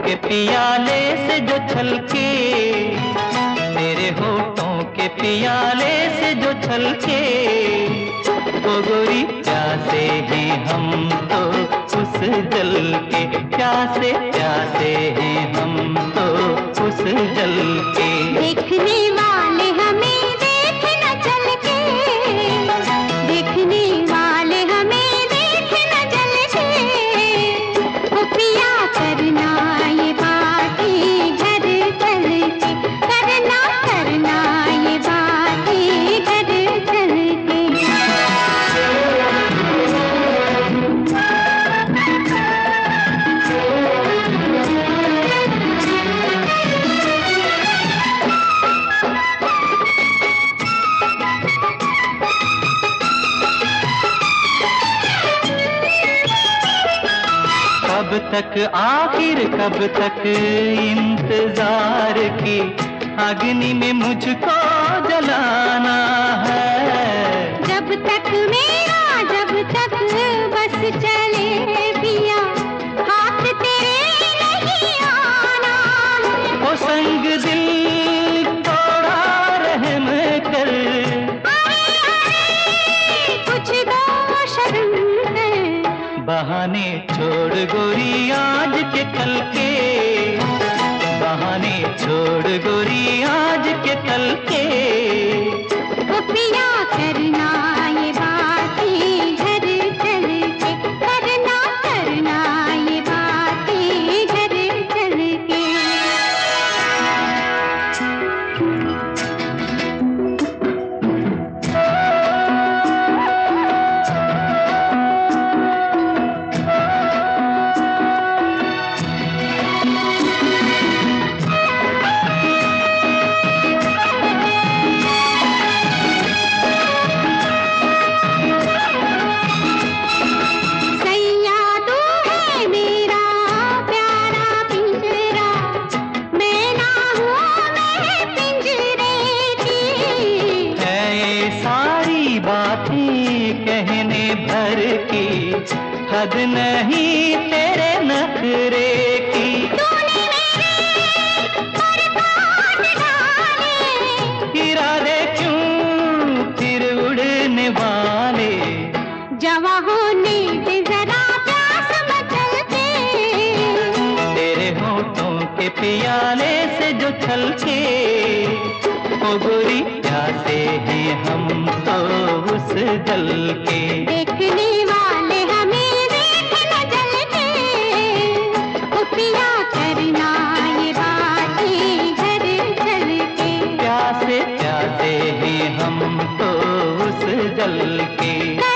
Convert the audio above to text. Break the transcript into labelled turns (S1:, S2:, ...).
S1: के पियाले से जो छलके, तेरे होठों के पियाले से जो छलके, वो गोरी प्यासे हैं हम तो उस जल के, प्यासे प्यासे हैं हम तो उस जल के।
S2: देखने वाले हमें देख न चल के, देखने वाले हमें देख न चल के, वो पिया करना ये बातें घर चल के, करना करना ये बातें घर चल के।
S1: कब तक आखिर कब तक इंतजार की अग्नि में मुझको जलाना है।
S2: जब तक मेरा जब तक बस चले पिया, हाथ तेरे नहीं आना।
S1: ओ संग दिल थोड़ा रहम कर,
S2: कुछ दो शर्म कर,
S1: बहाने छोड़ गोरी आज के कल के, बहाने छोड़ गोरी आज के कल के।
S2: वो पिया करना ये बातें घर चल के, करना करना ये बातें घर चल के।
S1: कहने भर की हद नहीं तेरे नखरे की,
S2: तूने मेरे पर काट डाले,
S1: इरादे क्यों फिर उड़ने वाले,
S2: जवां होने दे जरा प्यास मचलते,
S1: तेरे होठों के पियाले से जो छलके, ओ गोरी प्यासे हैं हम तो उस जल के।
S2: देखने वाले हमें देख न जल के, ओ पिया करना ये बातें घर चल के,
S1: प्यासे प्यासे हैं हम तो उस जल के।